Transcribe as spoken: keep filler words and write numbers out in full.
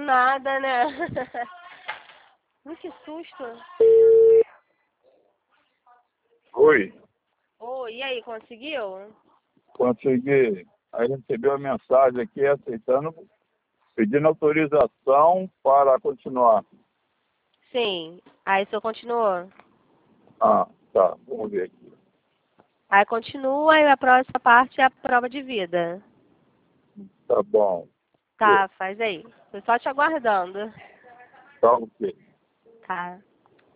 nada, né? Ui, que susto. Oi, Oi, e aí, conseguiu? consegui. Aí recebi uma mensagem aqui aceitando, pedindo autorização para continuar. Sim. Aí o senhor continuou? Ah, tá, vamos ver aqui. Aí continua e a próxima parte é a prova de vida. Tá bom. Tá, faz aí. Tô só te aguardando. Tá ok. Tá.